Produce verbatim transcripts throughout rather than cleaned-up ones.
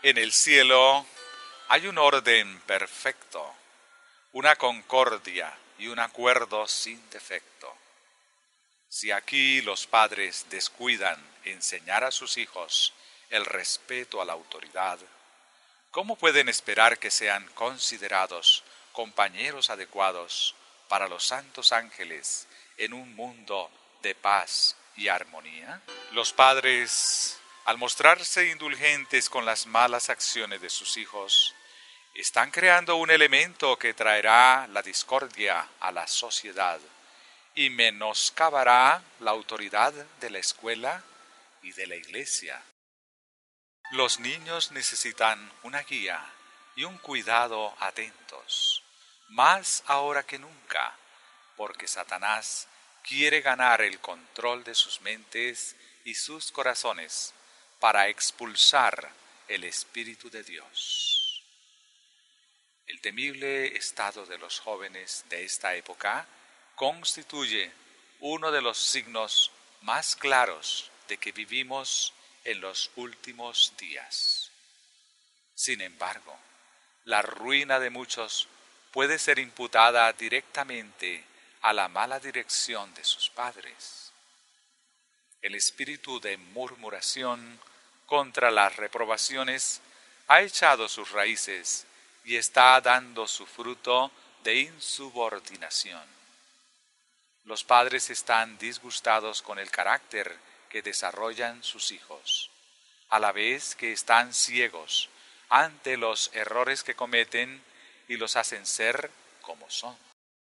En el cielo hay un orden perfecto, una concordia y un acuerdo sin defecto. Si aquí los padres descuidan enseñar a sus hijos el respeto a la autoridad, ¿cómo pueden esperar que sean considerados compañeros adecuados para los santos ángeles en un mundo de paz y armonía? Los padres, al mostrarse indulgentes con las malas acciones de sus hijos, están creando un elemento que traerá la discordia a la sociedad y menoscabará la autoridad de la escuela y de la iglesia. Los niños necesitan una guía y un cuidado atentos, más ahora que nunca, porque Satanás quiere ganar el control de sus mentes y sus corazones para expulsar el Espíritu de Dios. El temible estado de los jóvenes de esta época constituye uno de los signos más claros de que vivimos en los últimos días. Sin embargo, la ruina de muchos puede ser imputada directamente a la mala dirección de sus padres. El espíritu de murmuración contra las reprobaciones ha echado sus raíces y está dando su fruto de insubordinación. Los padres están disgustados con el carácter que desarrollan sus hijos, a la vez que están ciegos ante los errores que cometen y los hacen ser como son.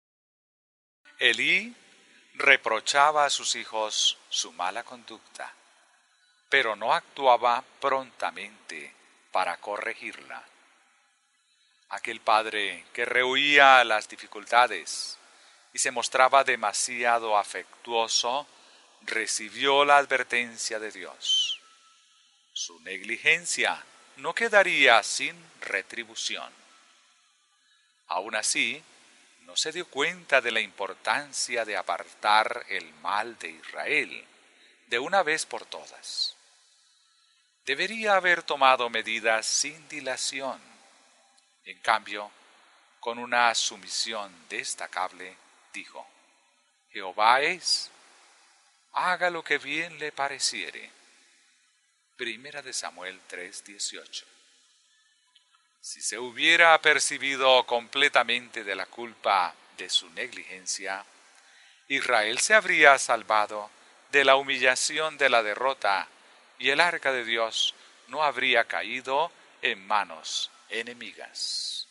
Elí reprochaba a sus hijos su mala conducta, pero no actuaba prontamente para corregirla. Aquel padre que rehuía las dificultades y se mostraba demasiado afectuoso, recibió la advertencia de Dios. Su negligencia no quedaría sin retribución. Aún así, no se dio cuenta de la importancia de apartar el mal de Israel de una vez por todas. Debería haber tomado medidas sin dilación. En cambio, con una sumisión destacable, dijo: Jehová es, haga lo que bien le pareciere. Primera de Samuel tres dieciocho. Si se hubiera apercibido completamente de la culpa de su negligencia, Israel se habría salvado de la humillación de la derrota y el arca de Dios no habría caído en manos enemigas.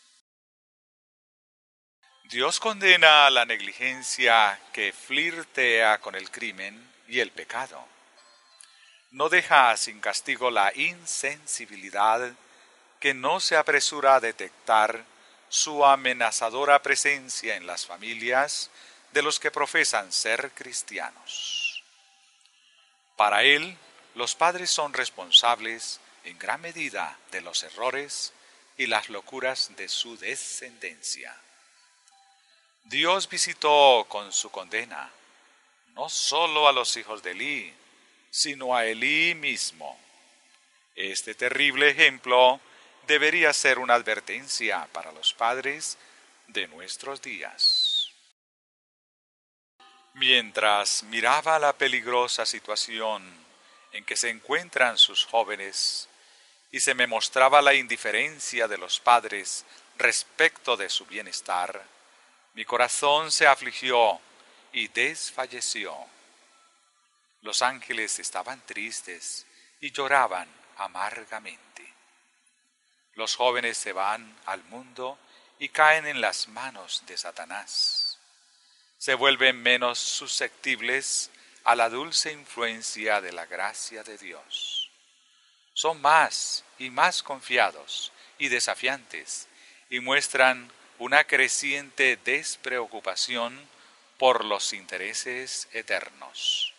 Dios condena a la negligencia que flirtea con el crimen y el pecado. No deja sin castigo la insensibilidad que no se apresura a detectar su amenazadora presencia en las familias de los que profesan ser cristianos. Para él, los padres son responsables en gran medida de los errores y las locuras de su descendencia. Dios visitó con su condena no solo a los hijos de Elí, sino a Elí mismo. Este terrible ejemplo debería ser una advertencia para los padres de nuestros días. Mientras miraba la peligrosa situación en que se encuentran sus jóvenes y se me mostraba la indiferencia de los padres respecto de su bienestar, mi corazón se afligió y desfalleció. Los ángeles estaban tristes y lloraban amargamente. Los jóvenes se van al mundo y caen en las manos de Satanás. Se vuelven menos susceptibles a la dulce influencia de la gracia de Dios. Son más y más confiados y desafiantes y muestran una creciente despreocupación por los intereses eternos.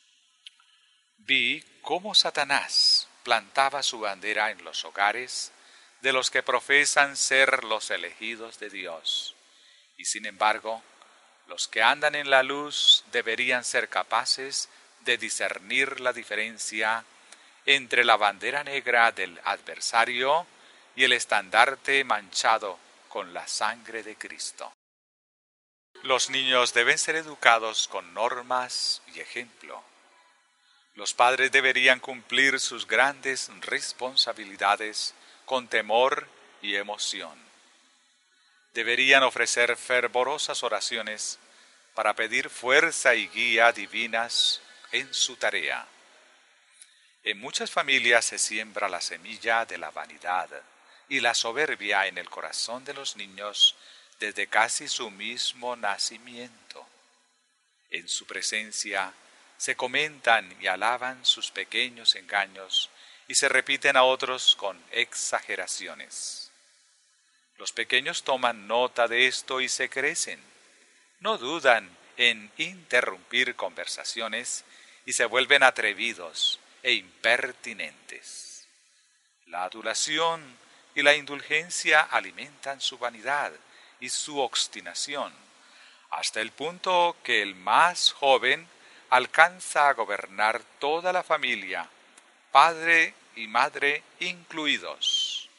Vi cómo Satanás plantaba su bandera en los hogares de los que profesan ser los elegidos de Dios, y sin embargo, los que andan en la luz deberían ser capaces de discernir la diferencia entre la bandera negra del adversario y el estandarte manchado con la sangre de Cristo. Los niños deben ser educados con normas y ejemplo. Los padres deberían cumplir sus grandes responsabilidades con temor y emoción. Deberían ofrecer fervorosas oraciones para pedir fuerza y guía divinas en su tarea. En muchas familias se siembra la semilla de la vanidad y la soberbia en el corazón de los niños desde casi su mismo nacimiento. En su presencia se comentan y alaban sus pequeños engaños y se repiten a otros con exageraciones. Los pequeños toman nota de esto y se crecen. No dudan en interrumpir conversaciones y se vuelven atrevidos e impertinentes. La adulación y la indulgencia alimentan su vanidad y su obstinación, hasta el punto que el más joven alcanza a gobernar toda la familia, padre y madre incluidos.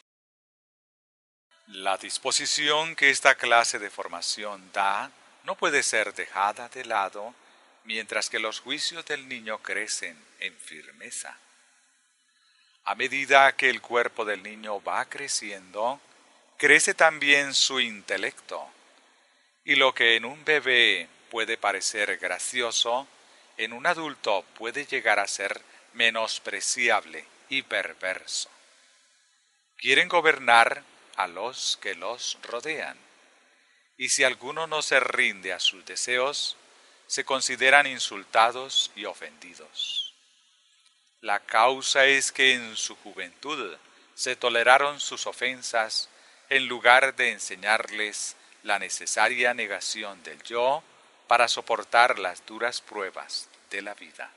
La disposición que esta clase de formación da no puede ser dejada de lado mientras que los juicios del niño crecen en firmeza. A medida que el cuerpo del niño va creciendo, crece también su intelecto, y lo que en un bebé puede parecer gracioso, en un adulto puede llegar a ser menospreciable y perverso. Quieren gobernar a los que los rodean, y si alguno no se rinde a sus deseos, se consideran insultados y ofendidos. La causa es que en su juventud se toleraron sus ofensas en lugar de enseñarles la necesaria negación del yo para soportar las duras pruebas de la vida.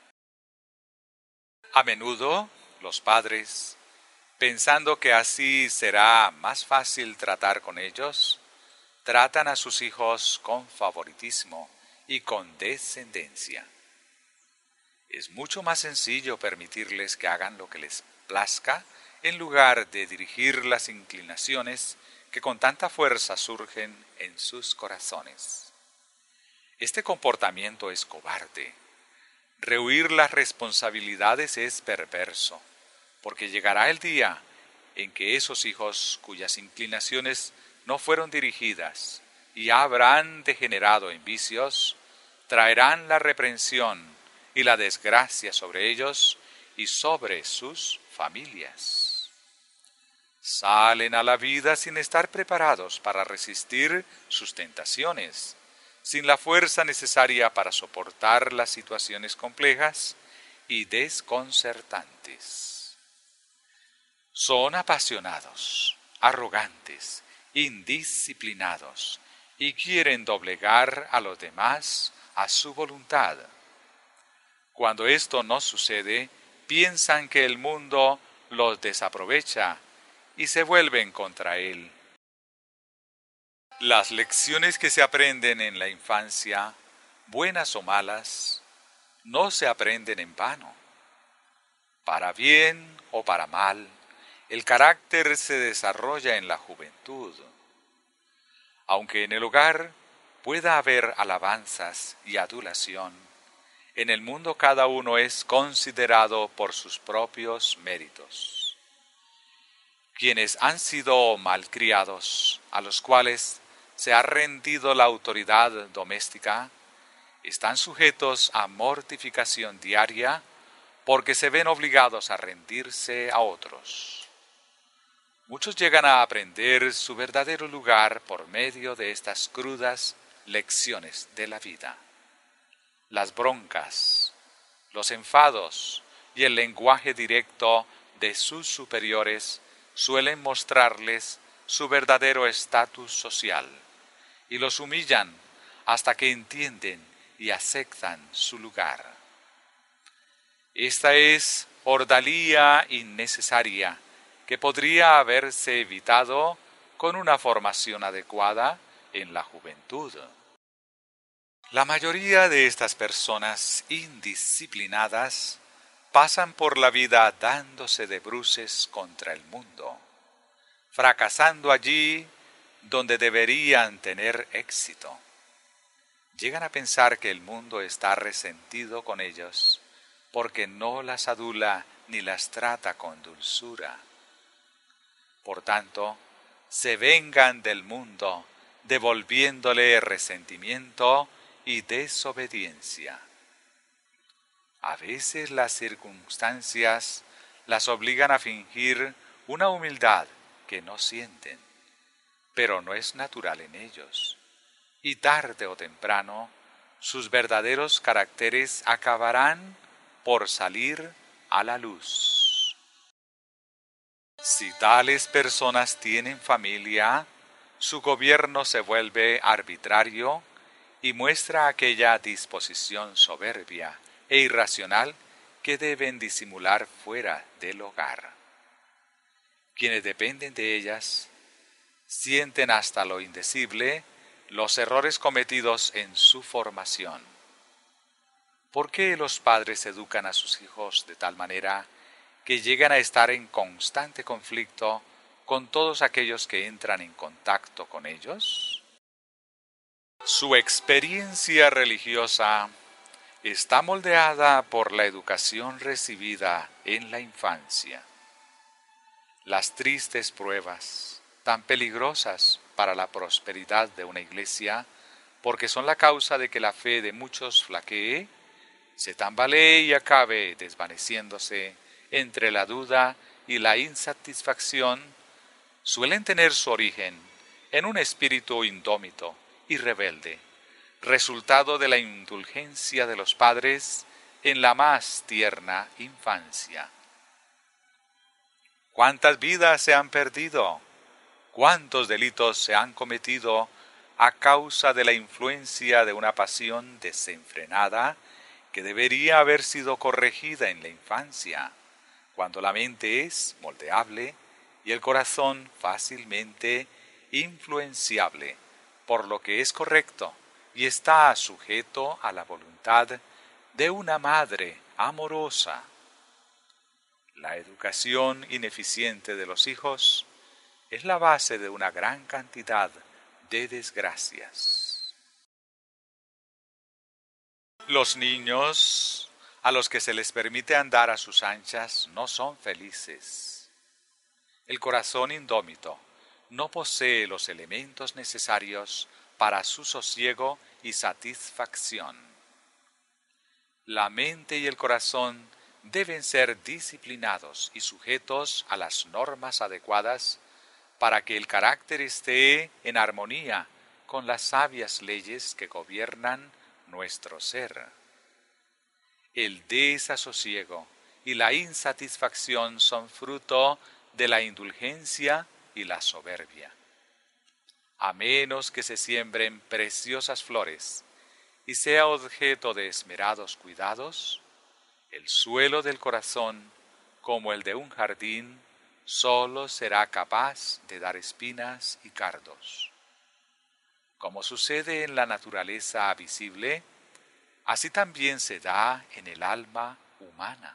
A menudo, los padres, pensando que así será más fácil tratar con ellos, tratan a sus hijos con favoritismo y condescendencia. Es mucho más sencillo permitirles que hagan lo que les plazca en lugar de dirigir las inclinaciones que con tanta fuerza surgen en sus corazones. Este comportamiento es cobarde. Rehuir las responsabilidades es perverso, porque llegará el día en que esos hijos cuyas inclinaciones no fueron dirigidas y habrán degenerado en vicios, traerán la reprensión y la desgracia sobre ellos y sobre sus familias. Salen a la vida sin estar preparados para resistir sus tentaciones, sin la fuerza necesaria para soportar las situaciones complejas y desconcertantes. Son apasionados, arrogantes, indisciplinados y quieren doblegar a los demás a su voluntad. Cuando esto no sucede, piensan que el mundo los desaprovecha y se vuelven contra él. Las lecciones que se aprenden en la infancia, buenas o malas, no se aprenden en vano. Para bien o para mal, el carácter se desarrolla en la juventud. Aunque en el hogar pueda haber alabanzas y adulación, en el mundo cada uno es considerado por sus propios méritos. Quienes han sido malcriados, a los cuales se ha rendido la autoridad doméstica, están sujetos a mortificación diaria porque se ven obligados a rendirse a otros. Muchos llegan a aprender su verdadero lugar por medio de estas crudas lecciones de la vida. Las broncas, los enfados y el lenguaje directo de sus superiores suelen mostrarles su verdadero estatus social y los humillan hasta que entienden y aceptan su lugar. Esta es ordalía innecesaria que podría haberse evitado con una formación adecuada en la juventud. La mayoría de estas personas indisciplinadas pasan por la vida dándose de bruces contra el mundo, fracasando allí donde deberían tener éxito. Llegan a pensar que el mundo está resentido con ellos porque no las adula ni las trata con dulzura. Por tanto, se vengan del mundo, devolviéndole resentimiento y desobediencia. A veces las circunstancias las obligan a fingir una humildad que no sienten, pero no es natural en ellos, y tarde o temprano sus verdaderos caracteres acabarán por salir a la luz. Si tales personas tienen familia, su gobierno se vuelve arbitrario y muestra aquella disposición soberbia e irracional que deben disimular fuera del hogar. Quienes dependen de ellas sienten hasta lo indecible los errores cometidos en su formación. ¿Por qué los padres educan a sus hijos de tal manera que llegan a estar en constante conflicto con todos aquellos que entran en contacto con ellos? Su experiencia religiosa está moldeada por la educación recibida en la infancia. Las tristes pruebas, tan peligrosas para la prosperidad de una iglesia, porque son la causa de que la fe de muchos flaquee, se tambalee y acabe desvaneciéndose entre la duda y la insatisfacción, suelen tener su origen en un espíritu indómito y rebelde, resultado de la indulgencia de los padres en la más tierna infancia. ¿Cuántas vidas se han perdido? ¿Cuántos delitos se han cometido a causa de la influencia de una pasión desenfrenada que debería haber sido corregida en la infancia, cuando la mente es moldeable y el corazón fácilmente influenciable por lo que es correcto y está sujeto a la voluntad de una madre amorosa? La educación ineficiente de los hijos es la base de una gran cantidad de desgracias. Los niños a los que se les permite andar a sus anchas no son felices. El corazón indómito no posee los elementos necesarios para su sosiego y satisfacción. La mente y el corazón deben ser disciplinados y sujetos a las normas adecuadas para que el carácter esté en armonía con las sabias leyes que gobiernan nuestro ser. El desasosiego y la insatisfacción son fruto de la indulgencia y la soberbia. A menos que se siembren preciosas flores y sea objeto de esmerados cuidados, el suelo del corazón, como el de un jardín, solo será capaz de dar espinas y cardos. Como sucede en la naturaleza visible, así también se da en el alma humana.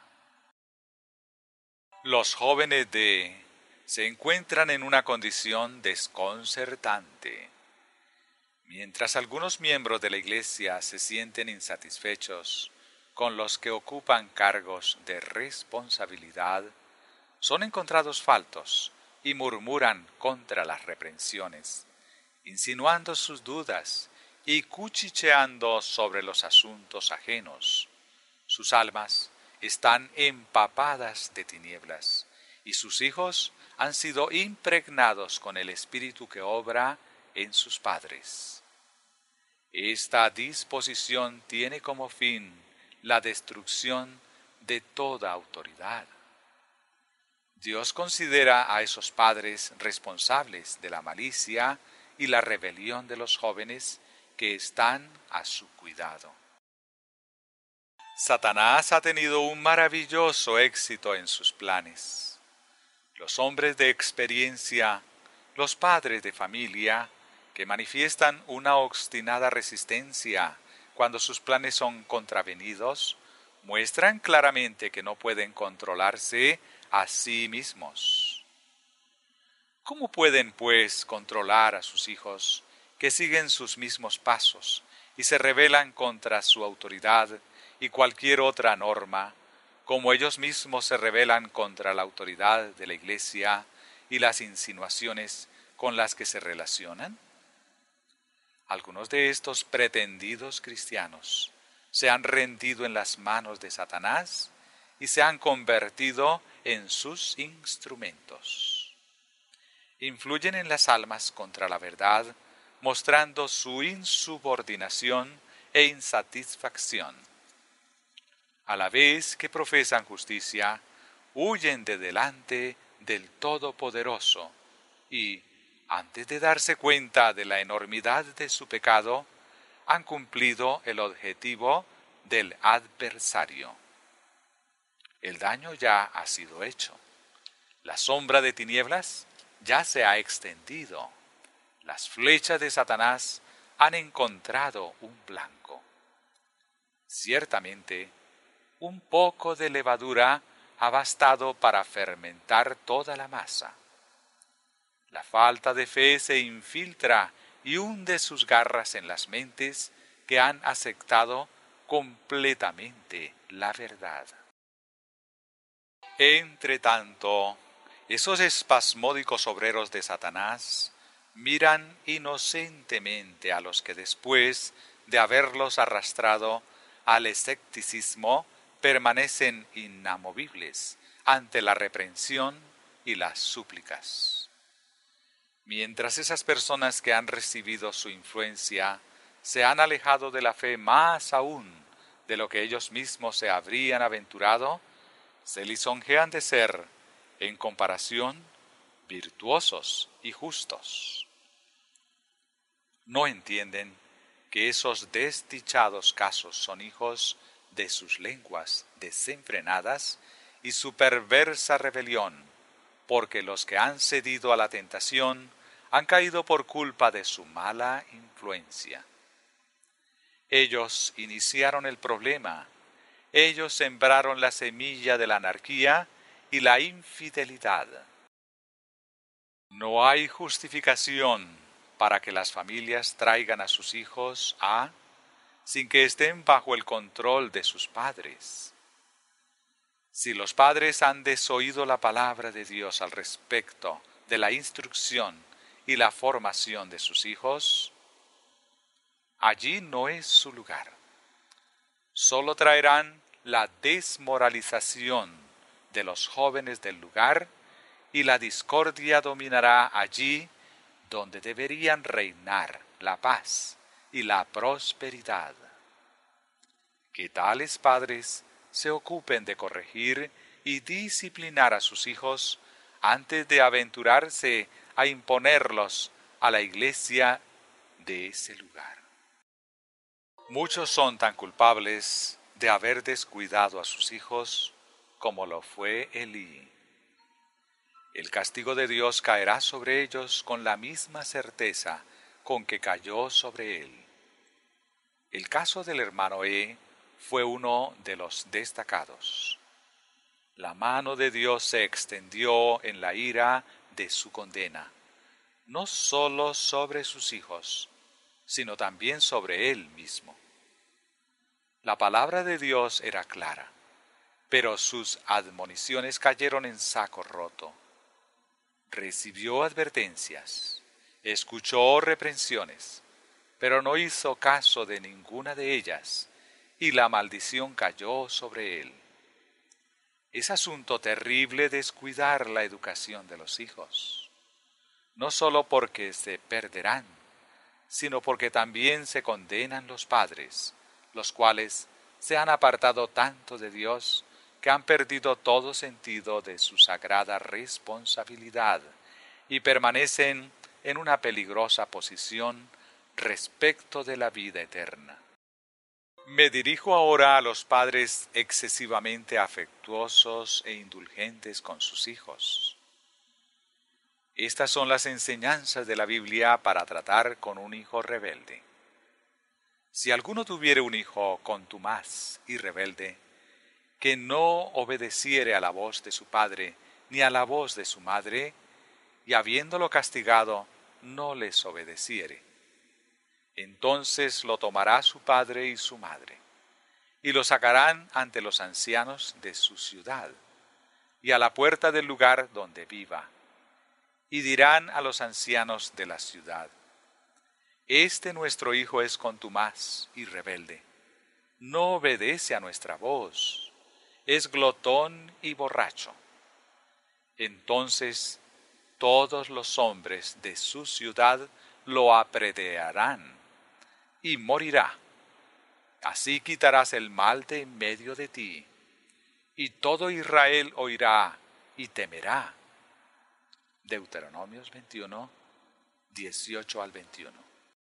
Los jóvenes de se encuentran en una condición desconcertante. Mientras algunos miembros de la Iglesia se sienten insatisfechos con los que ocupan cargos de responsabilidad, son encontrados faltos y murmuran contra las reprensiones, insinuando sus dudas y cuchicheando sobre los asuntos ajenos. Sus almas están empapadas de tinieblas y sus hijos han sido impregnados con el espíritu que obra en sus padres. Esta disposición tiene como fin la destrucción de toda autoridad. Dios considera a esos padres responsables de la malicia y la rebelión de los jóvenes que están a su cuidado. Satanás ha tenido un maravilloso éxito en sus planes. Los hombres de experiencia, los padres de familia, que manifiestan una obstinada resistencia cuando sus planes son contravenidos, muestran claramente que no pueden controlarse a sí mismos. ¿Cómo pueden, pues, controlar a sus hijos que siguen sus mismos pasos y se rebelan contra su autoridad y cualquier otra norma, como ellos mismos se rebelan contra la autoridad de la Iglesia y las insinuaciones con las que se relacionan? Algunos de estos pretendidos cristianos se han rendido en las manos de Satanás y se han convertido en sus instrumentos. Influyen en las almas contra la verdad, mostrando su insubordinación e insatisfacción. A la vez que profesan justicia, huyen de delante del Todopoderoso y, antes de darse cuenta de la enormidad de su pecado, han cumplido el objetivo del adversario. El daño ya ha sido hecho. La sombra de tinieblas ya se ha extendido. Las flechas de Satanás han encontrado un blanco. Ciertamente, un poco de levadura ha bastado para fermentar toda la masa. La falta de fe se infiltra y hunde sus garras en las mentes que han aceptado completamente la verdad. Entre tanto, esos espasmódicos obreros de Satanás miran inocentemente a los que después de haberlos arrastrado al escepticismo permanecen inamovibles ante la reprensión y las súplicas. Mientras esas personas que han recibido su influencia se han alejado de la fe más aún de lo que ellos mismos se habrían aventurado, se lisonjean de ser, en comparación, virtuosos y justos. No entienden que esos desdichados casos son hijos de sus lenguas desenfrenadas y su perversa rebelión, porque los que han cedido a la tentación han caído por culpa de su mala influencia. Ellos iniciaron el problema, ellos sembraron la semilla de la anarquía y la infidelidad. No hay justificación para que las familias traigan a sus hijos a, sin que estén bajo el control de sus padres. Si los padres han desoído la palabra de Dios al respecto de la instrucción y la formación de sus hijos, allí no es su lugar. Solo traerán la desmoralización de los jóvenes del lugar y la discordia dominará allí donde deberían reinar la paz y la prosperidad. Que tales padres se ocupen de corregir y disciplinar a sus hijos antes de aventurarse a imponerlos a la iglesia de ese lugar. Muchos son tan culpables de haber descuidado a sus hijos como lo fue Elí. El castigo de Dios caerá sobre ellos con la misma certeza con que cayó sobre él. El caso del hermano E fue uno de los destacados. La mano de Dios se extendió en la ira de su condena, no solo sobre sus hijos, sino también sobre él mismo. La palabra de Dios era clara, pero sus admoniciones cayeron en saco roto. Recibió advertencias, escuchó reprensiones, pero no hizo caso de ninguna de ellas, y la maldición cayó sobre él. Es asunto terrible descuidar la educación de los hijos, no solo porque se perderán, sino porque también se condenan los padres, los cuales se han apartado tanto de Dios que han perdido todo sentido de su sagrada responsabilidad y permanecen en una peligrosa posición respecto de la vida eterna. Me dirijo ahora a los padres excesivamente afectuosos e indulgentes con sus hijos. Estas son las enseñanzas de la Biblia para tratar con un hijo rebelde. Si alguno tuviere un hijo contumaz y rebelde, que no obedeciere a la voz de su padre, ni a la voz de su madre, y habiéndolo castigado, no les obedeciere. Entonces lo tomará su padre y su madre, y lo sacarán ante los ancianos de su ciudad, y a la puerta del lugar donde viva, y dirán a los ancianos de la ciudad: Este nuestro hijo es contumaz y rebelde, no obedece a nuestra voz, es glotón y borracho. Entonces todos los hombres de su ciudad lo apedrearán, y morirá. Así quitarás el mal de en medio de ti, y todo Israel oirá y temerá. Deuteronomios veintiuno, dieciocho al veintiuno.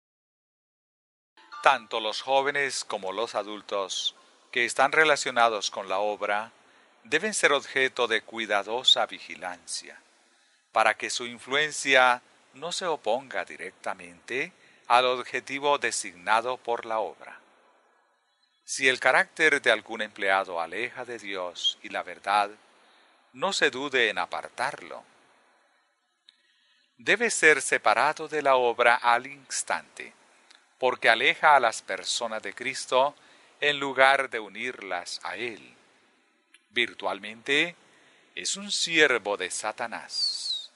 Tanto los jóvenes como los adultos que están relacionados con la obra deben ser objeto de cuidadosa vigilancia, para que su influencia no se oponga directamente al objetivo designado por la obra. Si el carácter de algún empleado aleja de Dios y la verdad, no se dude en apartarlo. Debe ser separado de la obra al instante, porque aleja a las personas de Cristo en lugar de unirlas a Él. Virtualmente, es un siervo de Satanás.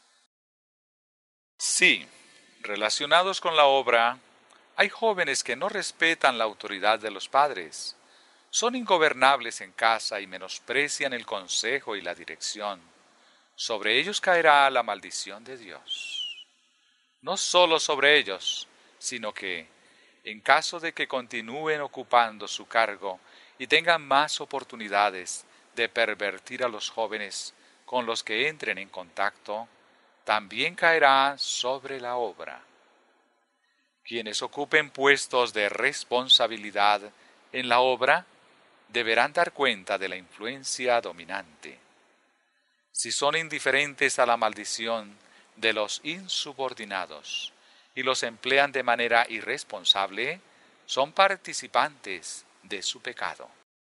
Sí, relacionados con la obra, hay jóvenes que no respetan la autoridad de los padres, son ingobernables en casa y menosprecian el consejo y la dirección. Sobre ellos caerá la maldición de Dios. No solo sobre ellos, sino que, en caso de que continúen ocupando su cargo y tengan más oportunidades de pervertir a los jóvenes con los que entren en contacto, también caerá sobre la obra. Quienes ocupen puestos de responsabilidad en la obra deberán dar cuenta de la influencia dominante. Si son indiferentes a la maldición de los insubordinados y los emplean de manera irresponsable, son participantes de su pecado.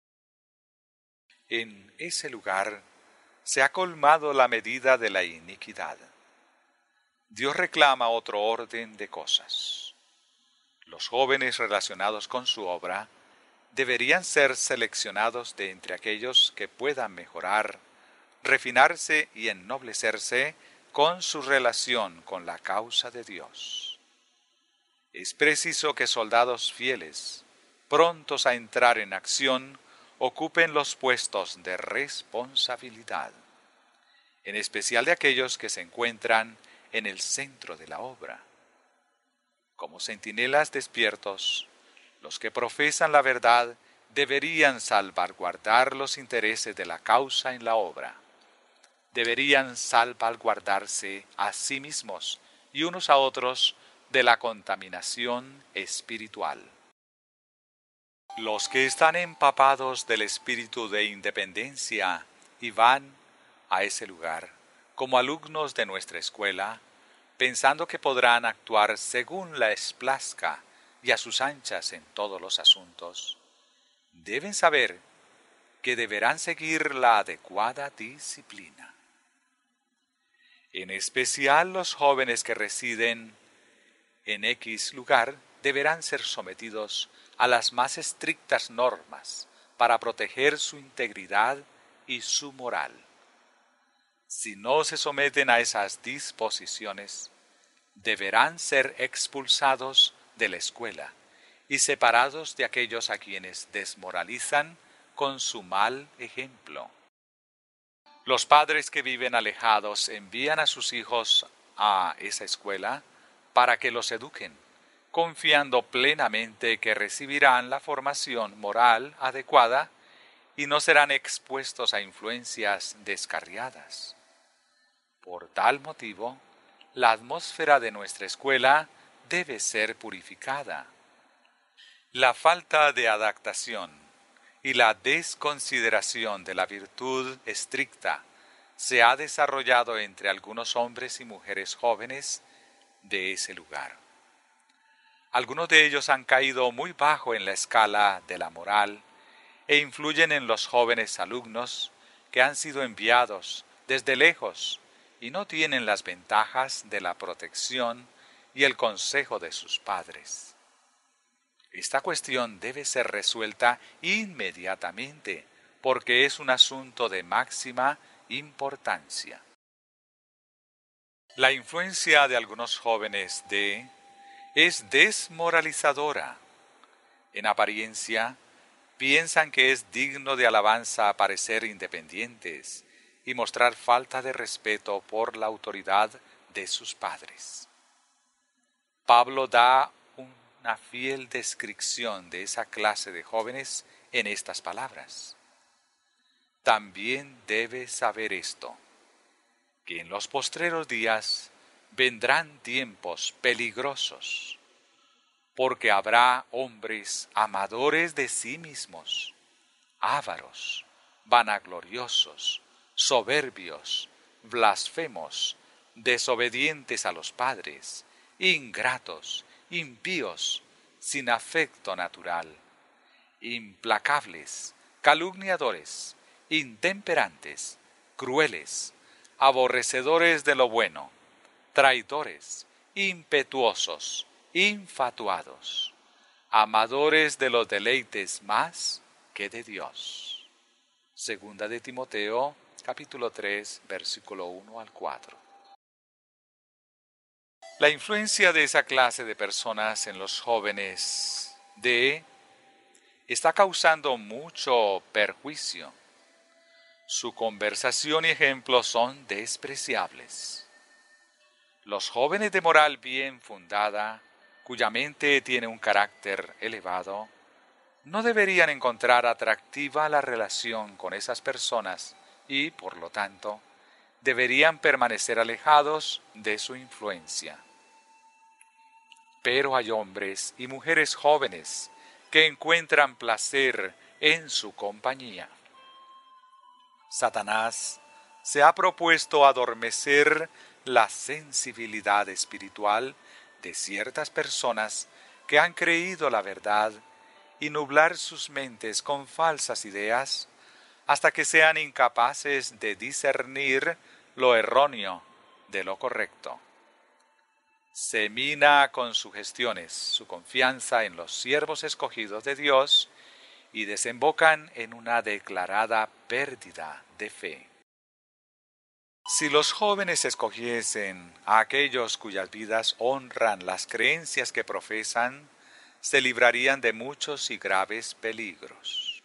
En ese lugar se ha colmado la medida de la iniquidad. Dios reclama otro orden de cosas. Los jóvenes relacionados con su obra deberían ser seleccionados de entre aquellos que puedan mejorar, refinarse y ennoblecerse con su relación con la causa de Dios. Es preciso que soldados fieles, prontos a entrar en acción, ocupen los puestos de responsabilidad, en especial de aquellos que se encuentran en el centro de la obra. Como centinelas despiertos, los que profesan la verdad deberían salvaguardar los intereses de la causa en la obra. Deberían salvaguardarse a sí mismos y unos a otros de la contaminación espiritual. Los que están empapados del espíritu de independencia y van a ese lugar como alumnos de nuestra escuela, pensando que podrán actuar según les plazca y a sus anchas en todos los asuntos, deben saber que deberán seguir la adecuada disciplina. En especial los jóvenes que residen en X lugar deberán ser sometidos a las más estrictas normas para proteger su integridad y su moral. Si no se someten a esas disposiciones, deberán ser expulsados de la escuela y separados de aquellos a quienes desmoralizan con su mal ejemplo. Los padres que viven alejados envían a sus hijos a esa escuela para que los eduquen, confiando plenamente que recibirán la formación moral adecuada y no serán expuestos a influencias descarriadas. Por tal motivo, la atmósfera de nuestra escuela debe ser purificada. La falta de adaptación y la desconsideración de la virtud estricta se ha desarrollado entre algunos hombres y mujeres jóvenes de ese lugar. Algunos de ellos han caído muy bajo en la escala de la moral e influyen en los jóvenes alumnos que han sido enviados desde lejos y no tienen las ventajas de la protección y el consejo de sus padres. Esta cuestión debe ser resuelta inmediatamente porque es un asunto de máxima importancia. La influencia de algunos jóvenes de es desmoralizadora. En apariencia, piensan que es digno de alabanza parecer independientes y mostrar falta de respeto por la autoridad de sus padres. Pablo da una fiel descripción de esa clase de jóvenes en estas palabras. También debes saber esto, que en los postreros días vendrán tiempos peligrosos, porque habrá hombres amadores de sí mismos, ávaros, vanagloriosos, soberbios, blasfemos, desobedientes a los padres, ingratos, impíos, sin afecto natural, implacables, calumniadores, intemperantes, crueles, aborrecedores de lo bueno, traidores, impetuosos, infatuados, amadores de los deleites más que de Dios. Segunda de Timoteo, capítulo tres, versículo uno al cuatro. La influencia de esa clase de personas en los jóvenes de está causando mucho perjuicio. Su conversación y ejemplo son despreciables. Los jóvenes de moral bien fundada, cuya mente tiene un carácter elevado, no deberían encontrar atractiva la relación con esas personas y, por lo tanto, deberían permanecer alejados de su influencia. Pero hay hombres y mujeres jóvenes que encuentran placer en su compañía. Satanás se ha propuesto adormecer la sensibilidad espiritual de ciertas personas que han creído la verdad y nublar sus mentes con falsas ideas hasta que sean incapaces de discernir lo erróneo de lo correcto. Se mina con sugestiones su confianza en los siervos escogidos de Dios y desembocan en una declarada pérdida de fe. Si los jóvenes escogiesen a aquellos cuyas vidas honran las creencias que profesan, se librarían de muchos y graves peligros.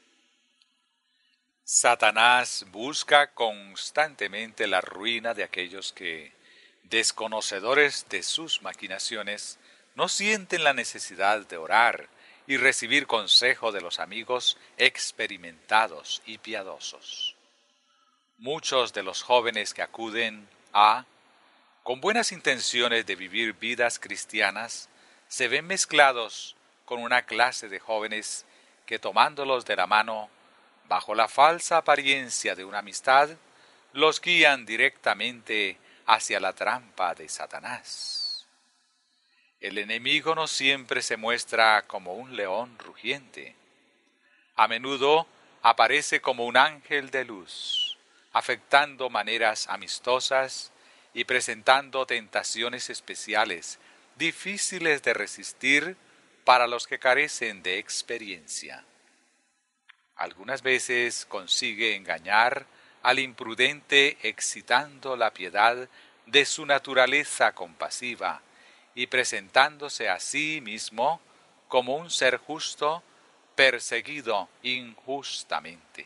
Satanás busca constantemente la ruina de aquellos que, desconocedores de sus maquinaciones, no sienten la necesidad de orar y recibir consejo de los amigos experimentados y piadosos. Muchos de los jóvenes que acuden a, con buenas intenciones de vivir vidas cristianas, se ven mezclados con una clase de jóvenes que, tomándolos de la mano, bajo la falsa apariencia de una amistad, los guían directamente hacia la trampa de Satanás. El enemigo no siempre se muestra como un león rugiente. A menudo aparece como un ángel de luz, afectando maneras amistosas y presentando tentaciones especiales, difíciles de resistir para los que carecen de experiencia. Algunas veces consigue engañar al imprudente excitando la piedad de su naturaleza compasiva y presentándose a sí mismo como un ser justo, perseguido injustamente.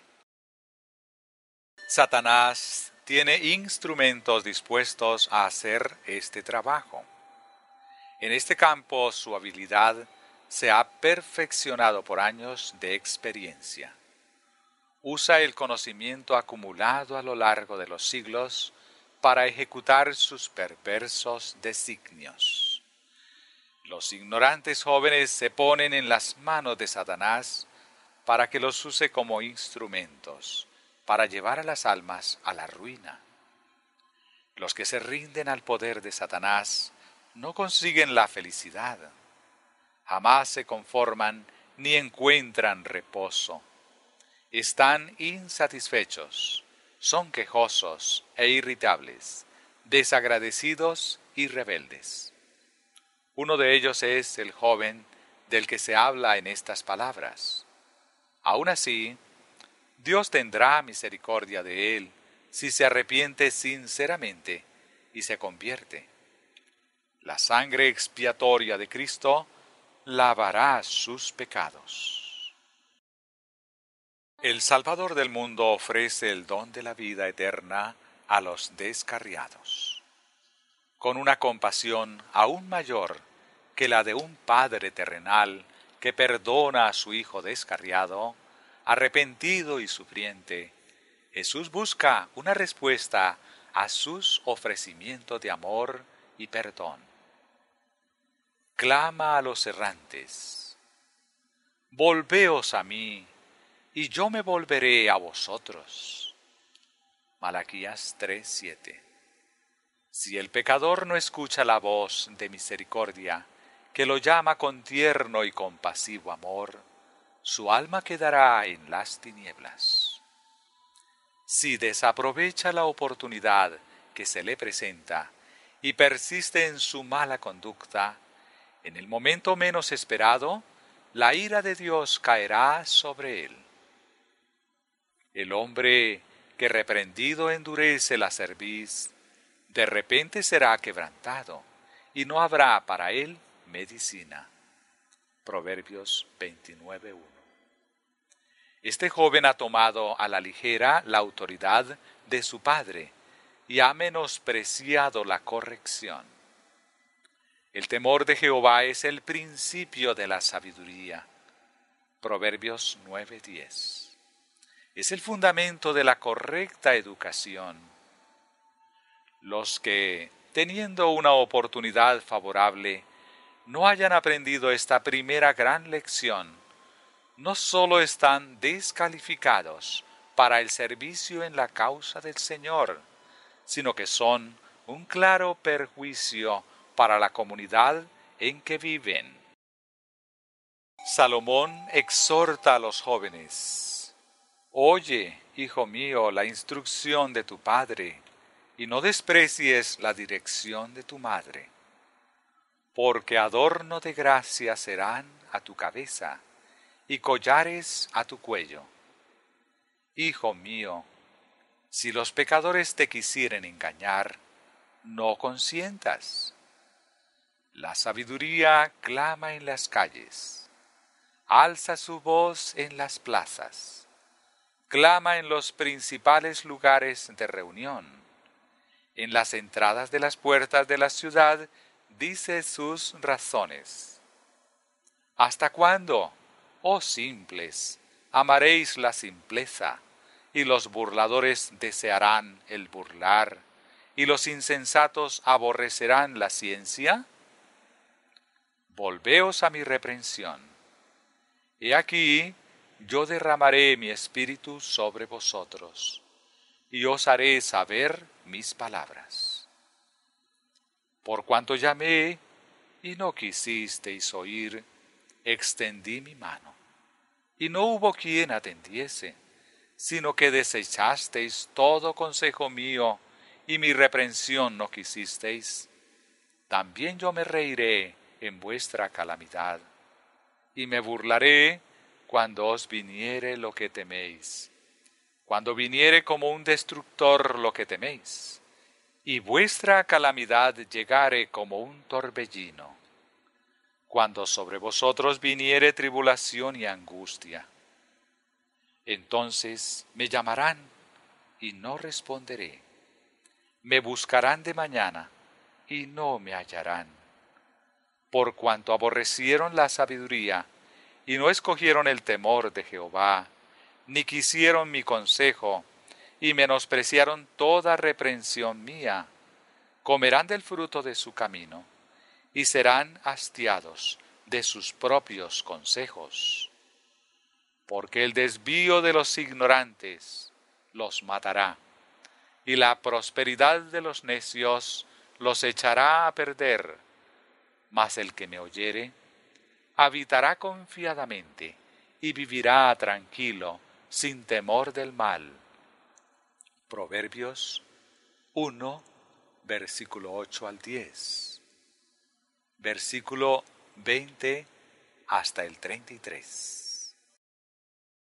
Satanás tiene instrumentos dispuestos a hacer este trabajo. En este campo su habilidad se ha perfeccionado por años de experiencia. Usa el conocimiento acumulado a lo largo de los siglos para ejecutar sus perversos designios. Los ignorantes jóvenes se ponen en las manos de Satanás para que los use como instrumentos, para llevar a las almas a la ruina. Los que se rinden al poder de Satanás no consiguen la felicidad, jamás se conforman ni encuentran reposo. Están insatisfechos, son quejosos e irritables, desagradecidos y rebeldes. Uno de ellos es el joven del que se habla en estas palabras. Aún así, Dios tendrá misericordia de él si se arrepiente sinceramente y se convierte. La sangre expiatoria de Cristo lavará sus pecados. El Salvador del mundo ofrece el don de la vida eterna a los descarriados. Con una compasión aún mayor que la de un padre terrenal que perdona a su hijo descarriado, arrepentido y sufriente, Jesús busca una respuesta a sus ofrecimientos de amor y perdón. Clama a los errantes: volveos a mí, y yo me volveré a vosotros. Malaquías tres siete. Si el pecador no escucha la voz de misericordia, que lo llama con tierno y compasivo amor, su alma quedará en las tinieblas. Si desaprovecha la oportunidad que se le presenta y persiste en su mala conducta, en el momento menos esperado, la ira de Dios caerá sobre él. El hombre que reprendido endurece la cerviz, de repente será quebrantado, y no habrá para él medicina. Proverbios veintinueve uno. Este joven ha tomado a la ligera la autoridad de su padre y ha menospreciado la corrección. El temor de Jehová es el principio de la sabiduría. Proverbios nueve diez. Es el fundamento de la correcta educación. Los que, teniendo una oportunidad favorable, no hayan aprendido esta primera gran lección, no solo están descalificados para el servicio en la causa del Señor, sino que son un claro perjuicio para la comunidad en que viven. Salomón exhorta a los jóvenes: oye, hijo mío, la instrucción de tu padre, y no desprecies la dirección de tu madre, porque adorno de gracia serán a tu cabeza, y collares a tu cuello. Hijo mío, si los pecadores te quisieren engañar, no consientas. La sabiduría clama en las calles, alza su voz en las plazas, clama en los principales lugares de reunión. En las entradas de las puertas de la ciudad dice sus razones. ¿Hasta cuándo, oh simples, amaréis la simpleza, y los burladores desearán el burlar, y los insensatos aborrecerán la ciencia? Volveos a mi reprensión. He aquí, yo derramaré mi espíritu sobre vosotros, y os haré saber mis palabras. Por cuanto llamé, y no quisisteis oír, extendí mi mano, y no hubo quien atendiese, sino que desechasteis todo consejo mío, y mi reprensión no quisisteis. También yo me reiré en vuestra calamidad, y me burlaré cuando os viniere lo que teméis, cuando viniere como un destructor lo que teméis, y vuestra calamidad llegare como un torbellino, cuando sobre vosotros viniere tribulación y angustia. Entonces me llamarán y no responderé, me buscarán de mañana y no me hallarán, por cuanto aborrecieron la sabiduría y no escogieron el temor de Jehová, ni quisieron mi consejo, y menospreciaron toda reprensión mía. Comerán del fruto de su camino, y serán hastiados de sus propios consejos. Porque el desvío de los ignorantes los matará, y la prosperidad de los necios los echará a perder. Mas el que me oyere, habitará confiadamente, y vivirá tranquilo, sin temor del mal. Proverbios uno, versículo ocho al diez. Versículo veinte hasta el treinta y tres.